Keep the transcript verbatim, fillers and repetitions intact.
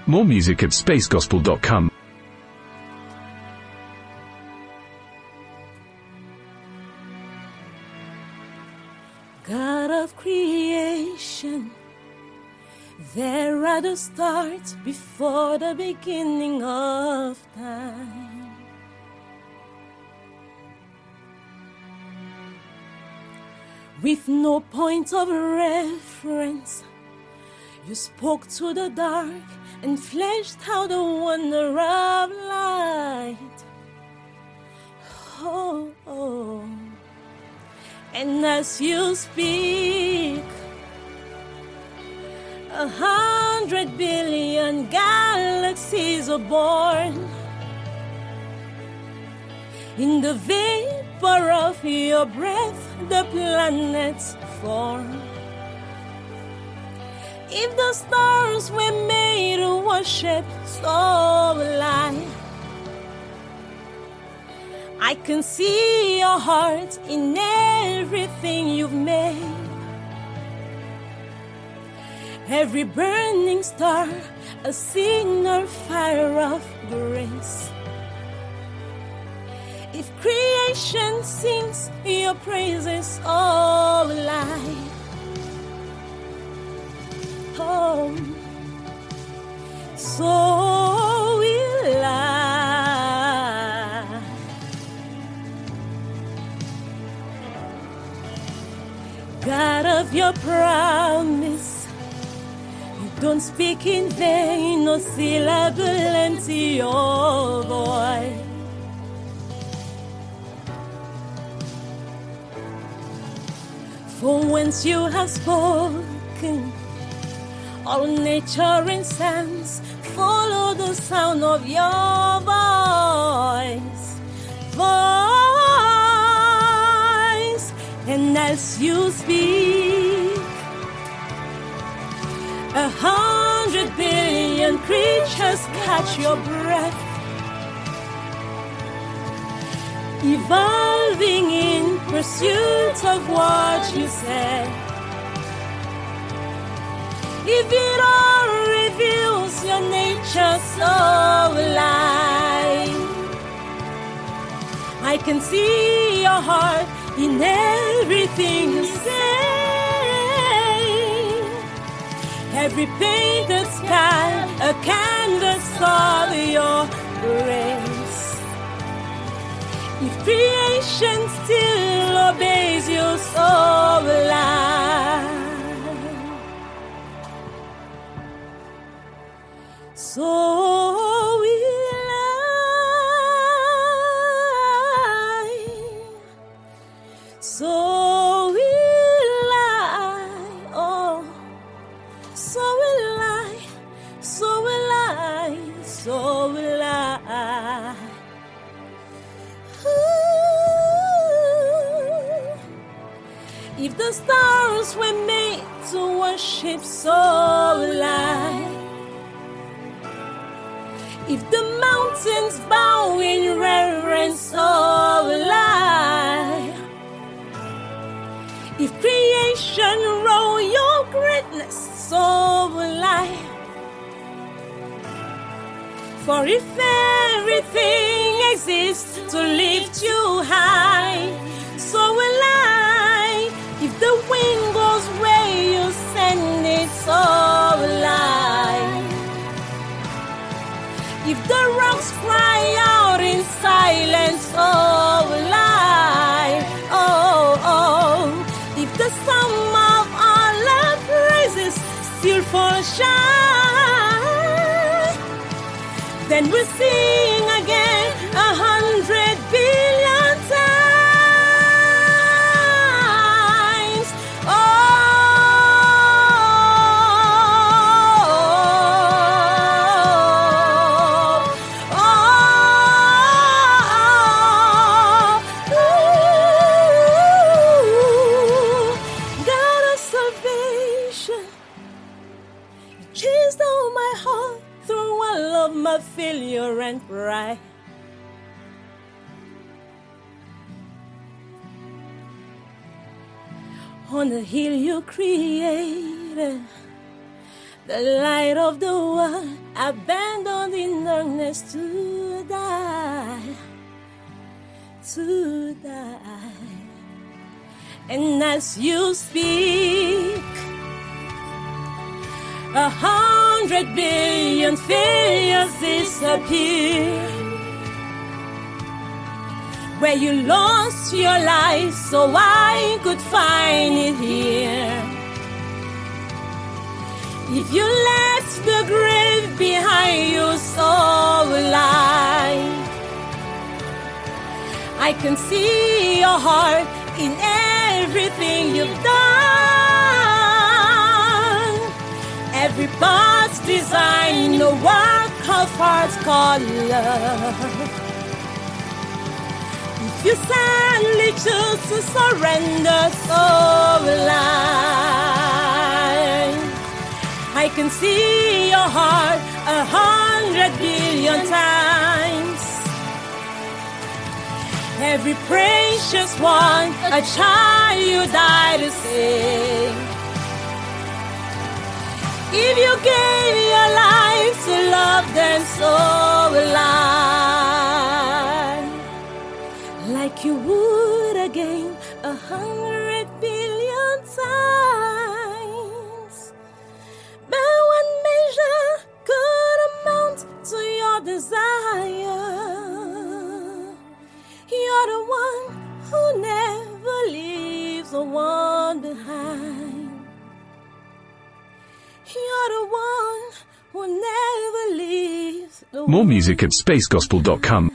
More music at space gospel dot com. God of creation, there at the start, before the beginning of time. With no point of reference, you spoke to the dark and fleshed out the wonder of light. Oh, oh. And as you speak, a hundred billion galaxies are born. In the vapor of your breath, the planets form. If the stars were made to worship, so will I. I can see your heart in everything you've made. Every burning star, a signal fire of grace. If creation sings your praises, so will I. Oh, so will I. God of your promise, you don't speak in vain, no syllable empty your voice. For whence you have spoken, all nature and sense follow the sound of your voice, voice. And as you speak, a hundred billion creatures catch your breath, evolving in pursuit of what you said. If it all reveals your nature, so will I. I can see your heart in everything you say. Every painted sky, a canvas of your grace. If creation still obeys you, so will I. So will I, so will I, oh, so will I, so will I, so will I. Ooh. If the stars were made to worship, so will I. If the mountains bow in reverence, so will I. If creation roll your greatness, so will I. For if everything exists to lift you high, so will I. If the wind goes where you send it, so will I. If the rocks cry out in silence, oh, will I, oh, oh. If the sum of all our praises still fall short, then we'll sing again a hundred billion times. Oh. Failure and pride. On the hill you created, the light of the world, abandoned in darkness to die, to die. And as you speak, a hundred billion failures disappear. Where you lost your life so I could find it here. If you left the grave behind you, so will I. I can see your heart in everything you've done. Every part's designed, the work of hearts called love. If you sadly choose to surrender, so will I. I can see your heart a hundred billion times. Every precious one, a child you died to save. If you gave your life to love them, so will I. Like you would again a hundred billion times. But one measure could amount to your desire. You're the one who never leaves the one behind. You're the one who never leaves the More one. music at space gospel dot com.